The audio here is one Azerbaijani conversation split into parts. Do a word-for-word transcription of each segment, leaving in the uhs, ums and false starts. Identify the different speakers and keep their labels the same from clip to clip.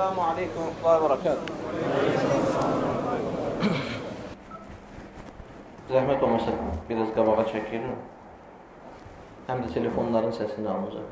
Speaker 1: Esselamu aleykum və bərəkət. Zəhmət olmasa biraz qabağa çəkilir. Həm də telefonların səsini alınacaq.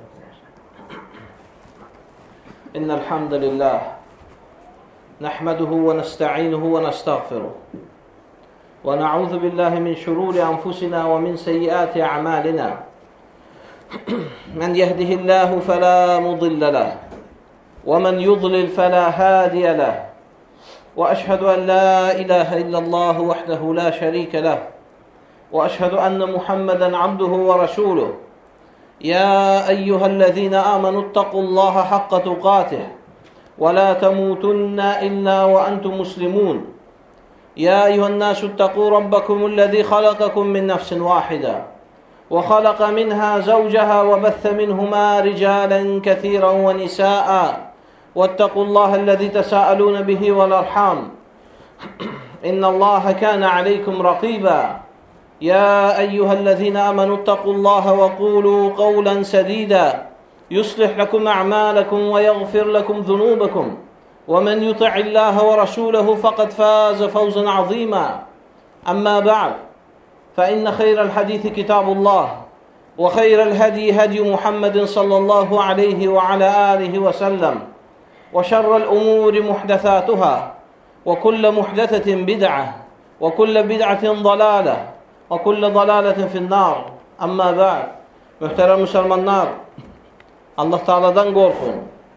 Speaker 1: İnnəl hamdəlillah nəhməduhu və nəstə'inuhu və nəstəğfiruh və nə'udhu billahi min şururi anfusina və min seyyiati a'malina. Mən yehdihillahu fəla mudillə ləh ومن يضلل فلا هادي له وأشهد أن لا إله إلا الله وحده لا شريك له وأشهد أن محمدا عبده ورسوله يا أيها الذين آمنوا اتقوا الله حق تقاته ولا تموتن إلا وأنتم مسلمون يا أيها الناس اتقوا ربكم الذي خلقكم من نفس واحدة وخلق منها زوجها وبث منهما رجالا كثيرا ونساء واتقوا الله الذي تساءلون به والأرحام إن الله كان عليكم رقيبا يا أيها الذين آمنوا اتقوا الله وقولوا قولا سديدا يصلح لكم أعمالكم ويغفر لكم ذنوبكم ومن يطع الله ورسوله فقد فاز فوزا عظيما أما بعد فإن خير الحديث كتاب الله وخير الهدي هدي محمد صلى الله عليه وعلى آله وسلم وشر الأمور محدثاتها وكل محدثة بدعة وكل بدعة ضلالة وكل ضلالة في النار أما بعد محترم Müslümanlar, Allah Taala'dan qorxun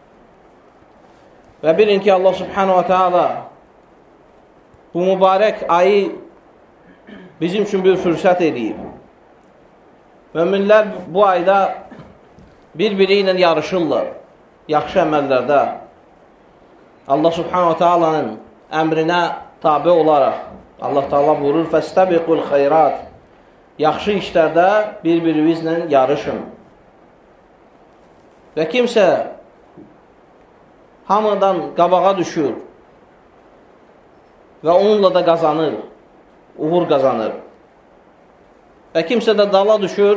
Speaker 1: və bilin ki, Allah Subhanahu wa Taala bu mübarək ayı bizim üçün bir fürsət edib. Möminlər bu ayda bir-biri ilə yarışırlar, yaxşı əməllərdə. Allah Subhanahu wa Taala'nın əmrinə tabi olaraq Allah Taala buyurur: "Fəstəbiqul xeyrat." Yaxşı işlərdə bir-birinizlə yarışın. Və kimsə hamıdan qabağa düşür və onunla da qazanır, uğur qazanır. Və kimsə də dala düşür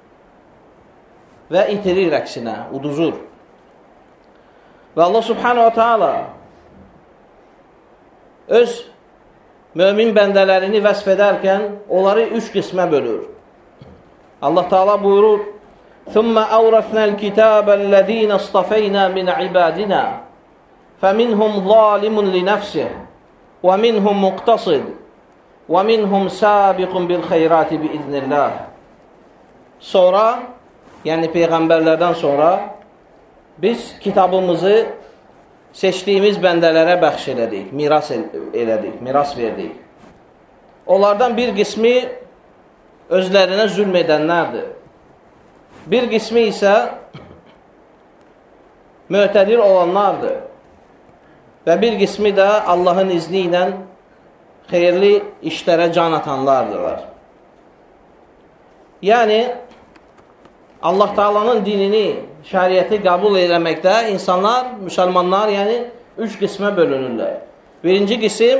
Speaker 1: və itirir əksinə, uduzur. Və Allah Subhanahu wa Taala öz mömin bəndələrini vəsf edərkən onları üç qismə bölür. Allah Taala buyurur: "Thumma awrasnal kitaballazina istafayna min ibadina faminhum zalimun li nafsihi ve minhum muqtasid ve minhum sabiqun bil xeyrati bi iznillah." Sonra, yəni peyğəmbərlərdən sonra biz kitabımızı seçdiyimiz bəndələrə bəxş elədik, miras elədik, miras verdik. Onlardan bir qismi özlərinə zülm edənlərdir. Bir qismi isə mötədir olanlardır. Və bir qismi də Allahın izni ilə xeyirli işlərə can atanlardırlar. Yəni, Allah Taala'nın dinini, şəriəti qəbul eləməkdə insanlar, müsəlmanlar, yəni üç qismə bölünürlər. Birinci qism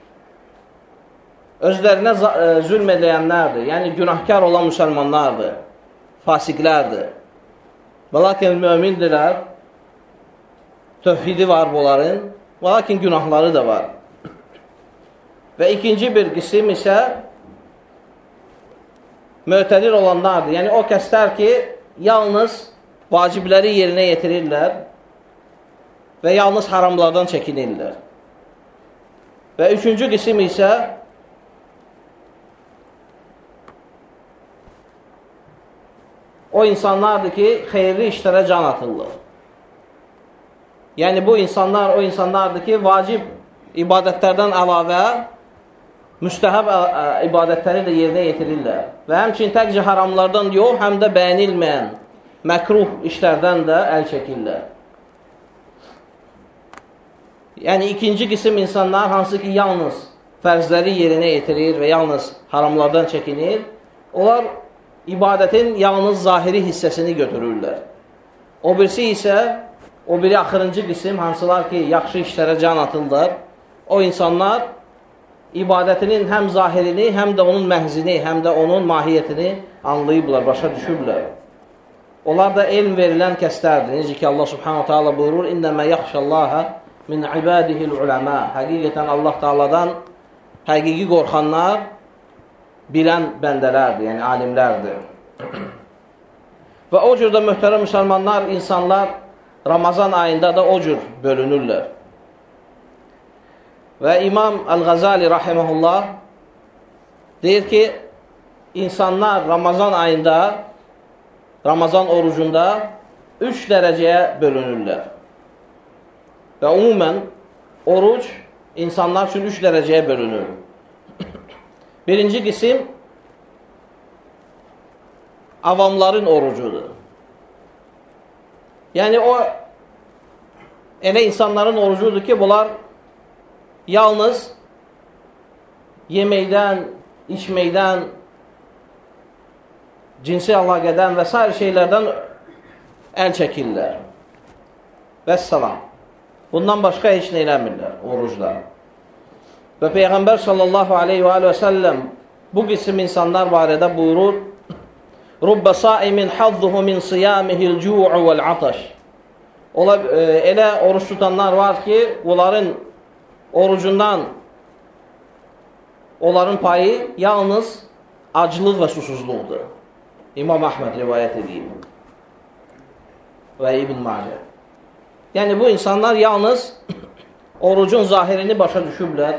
Speaker 1: özlərinə zülm edənlərdir, yəni günahkar olan müsəlmanlardır, fasiqlərdir. Və lakin mömindirlər, tövhidi var bunların, və lakin günahları da var. Və ikinci bir qism isə mötədir olanlardır. Yəni o kəslər ki, yalnız vacibləri yerinə yetirirlər və yalnız haramlardan çəkinirlər. Və üçüncü qism isə o insanlardır ki, xeyirli işlərə can atırlar. Yəni bu insanlar o insanlardır ki, vacib ibadətlərdən əlavə müstəhəb ibadətləri də yerinə yetirirlər. Və həmçinin təkcə haramlardan yox, həm də bəyənilməyən məkruh işlərdən də əl çəkirlər. Yəni ikinci qism insanlar hansı ki, yalnız fərzləri yerinə yetirir və yalnız haramlardan çəkinir, onlar ibadətin yalnız zahiri hissəsini götürürlər. O birisi isə, o biri axırıncı qism, hansılar ki, yaxşı işlərə can atırlar, o insanlar ibadətinin həm zahirini, həm də onun məhzini, həm də onun mahiyyətini anlayıblar, başa düşüblər. Onlar da elm verilən kəslərdir. Necə ki, Allah Subhanahu Taala buyurur: "İnnəmə yaxşallaha min ibadihil ulama. Həqiqətən Allah Taala'dan həqiqi qorxanlar bilən bəndələrdir, yəni alimlərdir. Və o cür də möhtərəm müsəlmanlar, insanlar Ramazan ayında da o cür bölünürlər. Və İmam Əl-Ğazali rahimehullah deyir ki, insanlar Ramazan ayında, Ramazan orucunda üç dərəcəyə bölünürlər. Və umumən oruc insanlar üçün üç dərəcəyə bölünür. Birinci qisim avamların orucudur. Yəni o elə insanların orucudur ki, bunlar yalnız yeməkdən, içməkdən, cinsi əlaqədən və sair şeylərdən əl çəkirlər. Vəssalam. Bundan başqa heç nə eləmirlər orucda. Və Peyğəmbər sallallahu aleyhi və aleyhi və səlləm bu qisim insanlar barədə buyurur: Rubbə saimin hazzuhu min siyamihil cu'u vəl-ataş. Ola, e, elə oruç tutanlar var ki, onların orucundan onların payı yalnız aclıq və susuzluqdur. İmam Əhməd rivayət edeyim. Və İbn Macə. Yəni bu insanlar yalnız orucun zahirini başa düşüblər.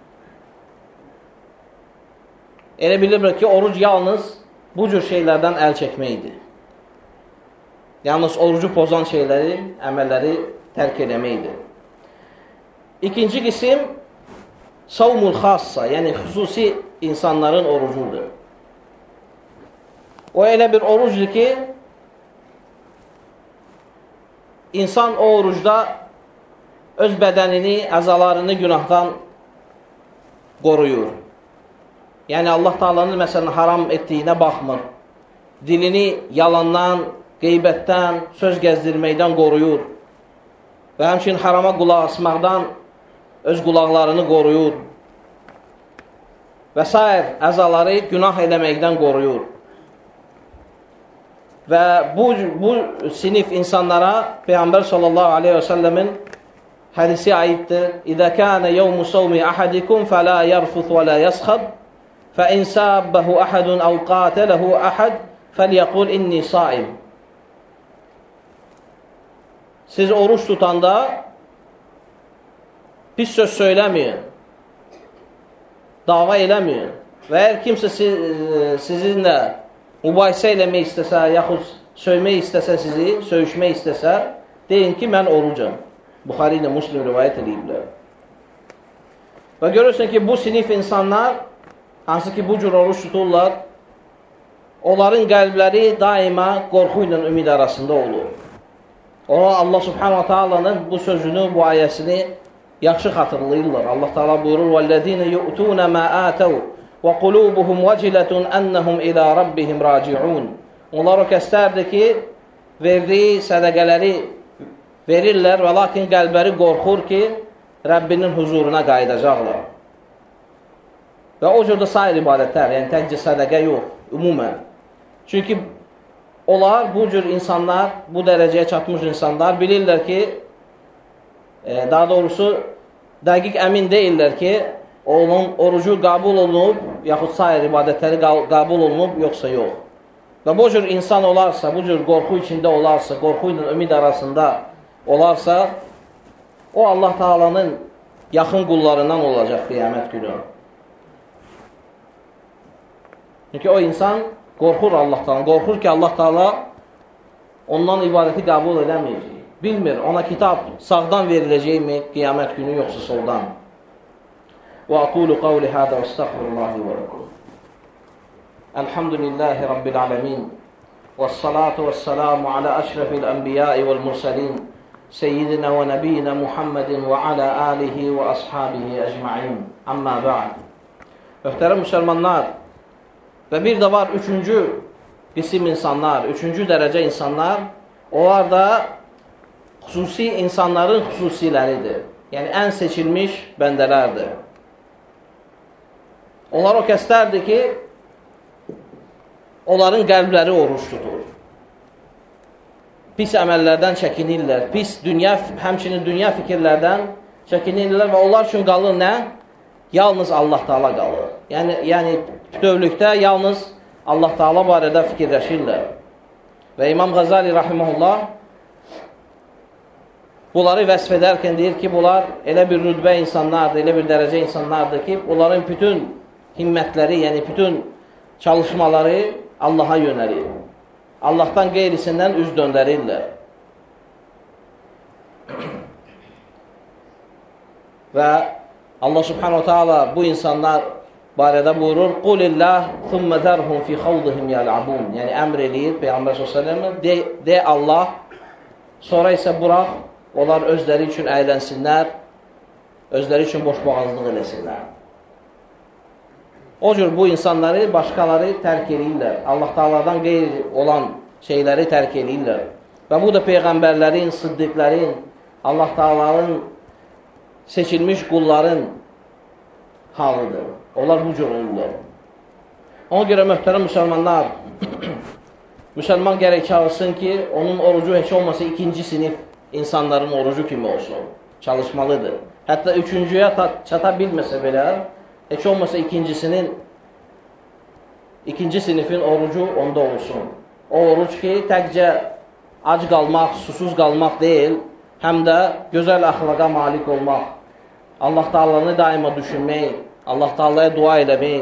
Speaker 1: Elə bilirlər ki, oruc yalnız bu cür şeylərdən əl çəkməkdir. Yalnız orucu pozan şeyləri, əməlləri tərk eləməkdir. İkinci qisim savmul xassa, yəni xüsusi insanların orucudur. O elə bir orucdur ki, insan o orucda öz bədənini, əzalarını günahdan qoruyur. Yəni Allah Taala'nın məsələn haram etdiyinə baxmır. Dilini yalandan, qeybətdən, söz gəzdirməkdən qoruyur. Və həmçinin harama qulaq asmaqdan öz qulaqlarını qoruyur. Və sair əzaları günah eləməkdən qoruyur. Və bu, bu sinif insanlara Peyğəmbər sallallahu aleyhi və səlləmin hədisi aiddir. İzə kənə yevmu savmi ahadikum fələ yərfuth və lə yəsxab fəin səbbəhu əhədun əv qatələhu əhəd fəlyəqul inni saim. Siz oruç tutanda pis söz söyləməyin, dava eləməyin. Və əgər kimsə siz, sizinlə mübahisə eləmək istəsə, yaxud söymək istəsə sizi, söyüşmək istəsə, deyin ki, mən orucam. Buxari ilə Müslim rivayət ediblər. Və görürsən ki, bu sinif insanlar, hansı ki, bu cür oruç tuturlar, onların qəlbləri daima qorxu ilə ümid arasında olur. Ona Allah subhanahu ta'ala'nın bu sözünü, bu ayəsini yaxşı xatırlayırlar. Allah Taala buyurur: "Vellezine yu'tuna ma atau və qulubuhum vacilatun annahum ila rabbihim raciun." Onlar o kəslərdir ki, verdiyi sədaqələri verirlər və lakin qəlbləri qorxur ki, Rəbbinin huzuruna qayıdacaqlar. Və o cürdə sair ibadətlər, yəni təkcə sədaqə yox, ümumən. Çünki onlar, bu cür insanlar, bu dərəcəyə çatmış insanlar bilirlər ki, daha doğrusu dəqiq əmin deyirlər ki, onun orucu qəbul olunub, yaxud sair ibadətləri qəbul olunub, yoxsa yox. Və bu cür insan olarsa, bu cür qorxu içində olarsa, qorxu ilə ümid arasında olarsa, o Allah Taala'nın yaxın qullarından olacaq qiyamət günü. Çünki o insan qorxur Allahdan, qorxur ki, Allah Taala ondan ibadəti qəbul edəməyəcək. Bilmir, ona kitab sağdan veriləcəkmi qiyamət günü, yoxsa soldan. Və aqulu qavli hədə və estəğfirullahi və lakum. Elhamdülillahi Rabbil alemin. Və salatu və selamu alə əşrafil ənbiyai vəl mursalin. Seyyidina və nəbiyyina Muhammedin və alə alihi və ashabihi əcma'in. Amma ba'd. Möhtərəm müsəlmanlar, və bir də var üçüncü qisim insanlar, üçüncü dərəcə insanlar, onlar da xüsusi insanların xüsusiləridir. Yəni, ən seçilmiş bəndələrdir. Onlar o kəslərdir ki, onların qəlbləri oruç tutur. Pis əməllərdən çəkinirlər, pis dünya, həmçinin dünya fikirlərdən çəkinirlər və onlar üçün qalır nə? Yalnız Allah Taala qalır. Yəni, yəni bütövlükdə yalnız Allah Taala barədə fikirləşirlər. Və İmam Qazali rahimehullah bunları vəsf edərkən deyir ki, bunlar elə bir rütbə insanlardır, elə bir dərəcə insanlardır ki, onların bütün himmətləri, yəni bütün çalışmaları Allaha yönəlir. Allahdan qeyrisindən üz döndərirlər. Və Allah subhanahu ta'ala bu insanlar barədə buyurur, Qulillah thumma zərhum fi xavdihim yəl'abun. Yəni, əmr eləyir Peyğəmbər sallallahu əleyhi və səlləm, de, de Allah, sonra isə burax, onlar özləri üçün əylənsinlər, özləri üçün boşboğazlıq eləsinlər. O cür bu insanları başqaları tərk edirlər. Allah Taala'dan qeyri olan şeyləri tərk edirlər. Və bu da Peyğəmbərlərin, sıddiqlərin, Allah Taala'nın seçilmiş qulların halıdır. Onlar bu cür olurlar. Ona görə möhtərəm müsəlmanlar, müsəlman gərək çalışsın ki, onun orucu heç olmasa ikinci sinif insanların orucu kimi olsun. Çalışmalıdır. Hətta üçüncüyə çata bilməsə belə, heç olmasa ikincisinin, ikinci sinifin orucu onda olsun. O oruc ki, təkcə ac qalmaq, susuz qalmaq deyil, həm də gözəl əxlaqa malik olmaq, Allah Taala'nı daima düşünmək, Allah Taala'ya dua eləmək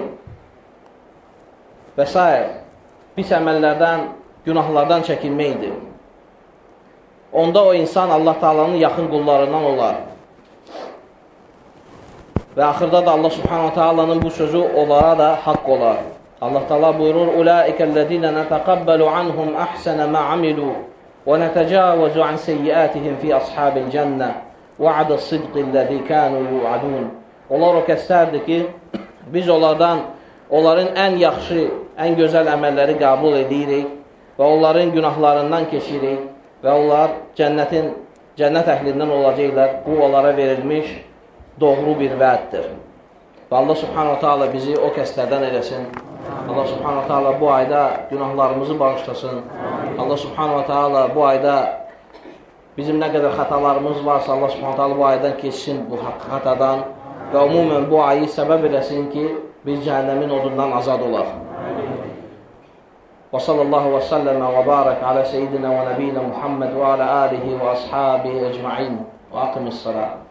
Speaker 1: və s. pis əməllərdən, günahlardan çəkinməkdir. Onda o insan Allah Taala'nın yaxın qullarından olar. Və axırda da Allah Subhanahu Taala'nın bu sözü onlara da haqq olar. Allah Taala buyurur: "Ulaikellezine netaqabbalu anhum ahsana ma amilu ve netecavazu an seyyiatihim fi ashabil cennet. Va'das-sidqi'llezî kânû yu'adûn." Onlar o kəslərdir ki, biz onlardan onların ən yaxşı, ən gözəl əməlləri qəbul edirik və onların günahlarından keçirik və onlar cənnətin cənnət əhlindən olacaqlar. Bu onlara verilmiş doğru bir vəddir. Və Allah Subhanahu Taala bizi o kəslərdən eləsin. Allah Subhanahu Taala bu ayda günahlarımızı bağışlasın. Allah Subhanahu Taala bu ayda bizim nə qədər xətalarımız varsa Allah Subhanahu Taala bu aydan keçsin bu xətadan və ümumən bu ayı səbəb eləsin ki, biz cəhənnəmin odundan azad olaq. Və sallallahu və səlləmə və barək alə seyyidina və nəbiyina Muhammed və alə alihi və ashabihi ecma'in və aqimissalam.